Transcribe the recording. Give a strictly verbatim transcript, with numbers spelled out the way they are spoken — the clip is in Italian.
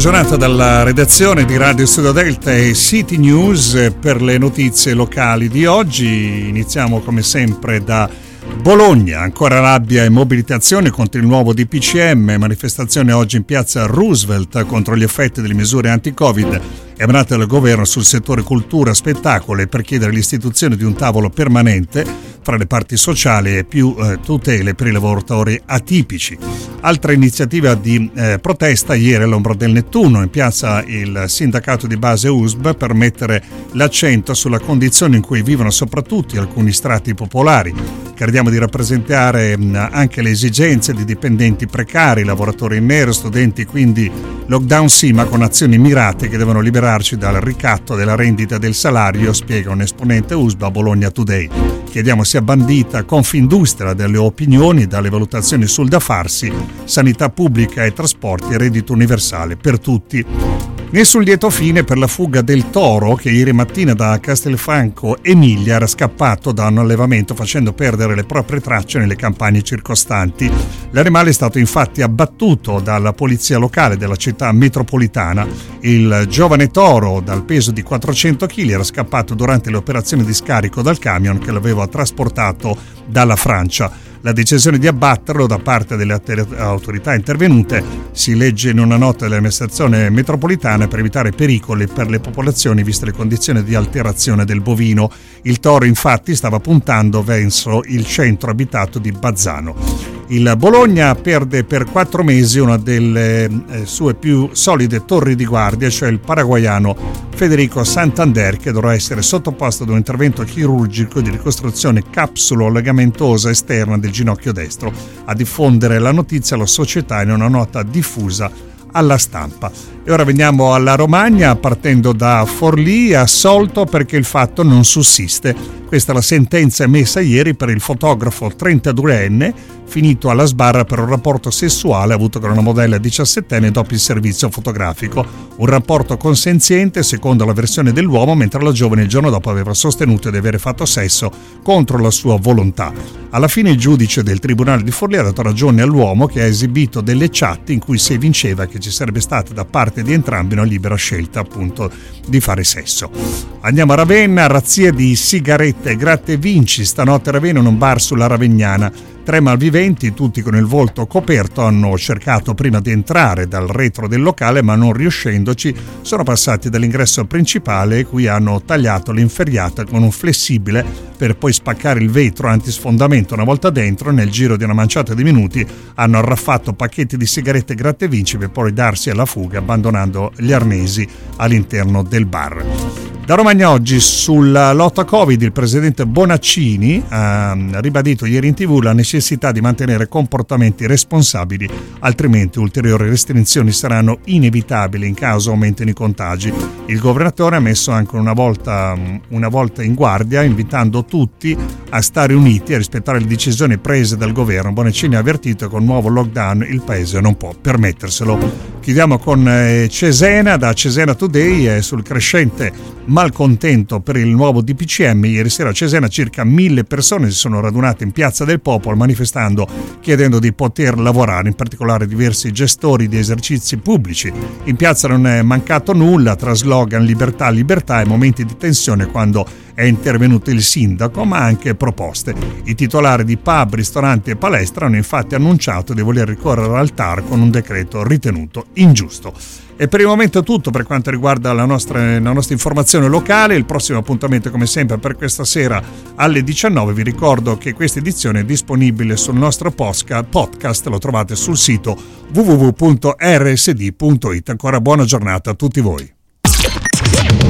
giornata dalla redazione di Radio Studio Delta e City News per le notizie locali di oggi. Iniziamo come sempre da Bologna, ancora rabbia e mobilitazione contro il nuovo D P C M, manifestazione oggi in piazza Roosevelt contro gli effetti delle misure anti-Covid emanate dal governo sul settore cultura e spettacolo e per chiedere l'istituzione di un tavolo permanente fra le parti sociali e più eh, tutele per i lavoratori atipici. Altra iniziativa di eh, protesta ieri all'ombra del Nettuno, in piazza il sindacato di base U S B per mettere l'accento sulla condizione in cui vivono soprattutto alcuni strati popolari. Crediamo di rappresentare mh, anche le esigenze di dipendenti precari, lavoratori in nero, studenti, quindi lockdown sì, ma con azioni mirate che devono liberarci dal ricatto della rendita del salario, spiega un esponente U S B a Bologna Today. Chiediamo sia bandita Confindustria dalle opinioni, dalle valutazioni sul da farsi, sanità pubblica e trasporti e reddito universale per tutti. Nessun lieto fine per la fuga del toro che ieri mattina da Castelfranco Emilia era scappato da un allevamento facendo perdere le proprie tracce nelle campagne circostanti. L'animale è stato infatti abbattuto dalla polizia locale della città metropolitana. Il giovane toro dal peso di quattrocento chili era scappato durante le operazioni di scarico dal camion che l'aveva trasportato dalla Francia. La decisione di abbatterlo da parte delle autorità intervenute si legge in una nota dell'amministrazione metropolitana per evitare pericoli per le popolazioni viste le condizioni di alterazione del bovino. Il toro infatti stava puntando verso il centro abitato di Bazzano. Il Bologna perde per quattro mesi una delle eh, sue più solide torri di guardia, cioè il paraguaiano Federico Santander, che dovrà essere sottoposto ad un intervento chirurgico di ricostruzione capsulo-legamentosa esterna del ginocchio destro. A diffondere la notizia la società in una nota diffusa alla stampa. E ora veniamo alla Romagna, partendo da Forlì, assolto perché il fatto non sussiste. Questa è la sentenza emessa ieri per il fotografo trentaduenne finito alla sbarra per un rapporto sessuale avuto con una modella diciassettenne dopo il servizio fotografico. Un rapporto consenziente secondo la versione dell'uomo, mentre la giovane il giorno dopo aveva sostenuto di avere fatto sesso contro la sua volontà. Alla fine il giudice del tribunale di Forlì ha dato ragione all'uomo, che ha esibito delle chat in cui si evinceva che ci sarebbe stata da parte di entrambi una libera scelta appunto di fare sesso. Andiamo a Ravenna, razzia di sigarette gratta e vinci stanotte a Ravenna in un bar sulla Ravegnana. Tre malviventi, tutti con il volto coperto, hanno cercato prima di entrare dal retro del locale, ma non riuscendoci sono passati dall'ingresso principale e qui hanno tagliato l'inferriata con un flessibile per poi spaccare il vetro antisfondamento. Una volta dentro, nel giro di una manciata di minuti, hanno arraffato pacchetti di sigarette gratta e vinci per poi darsi alla fuga, abbandonando gli arnesi all'interno del bar. Da Romagna oggi sulla lotta Covid il presidente Bonaccini ha ribadito ieri in tv la necessità di mantenere comportamenti responsabili, altrimenti ulteriori restrizioni saranno inevitabili in caso aumentino i contagi. Il governatore ha messo anche una volta, una volta in guardia, invitando tutti a stare uniti e a rispettare le decisioni prese dal governo. Bonaccini ha avvertito che con il nuovo lockdown il paese non può permetterselo. Chiudiamo con Cesena, da Cesena Today, è sul crescente malcontento per il nuovo D P C M. Ieri sera a Cesena circa mille persone si sono radunate in Piazza del Popolo manifestando, chiedendo di poter lavorare, in particolare diversi gestori di esercizi pubblici. In piazza non è mancato nulla, tra slogan libertà, libertà e momenti di tensione quando è intervenuto il sindaco, ma anche proposte. I titolari di pub, ristoranti e palestra hanno infatti annunciato di voler ricorrere al T A R con un decreto ritenuto ingiusto. E per il momento è tutto per quanto riguarda la nostra, la nostra informazione locale. Il prossimo appuntamento come sempre per questa sera alle diciannove. Vi ricordo che questa edizione è disponibile sul nostro podcast, lo trovate sul sito w w w punto r s d punto i t. Ancora buona giornata a tutti voi.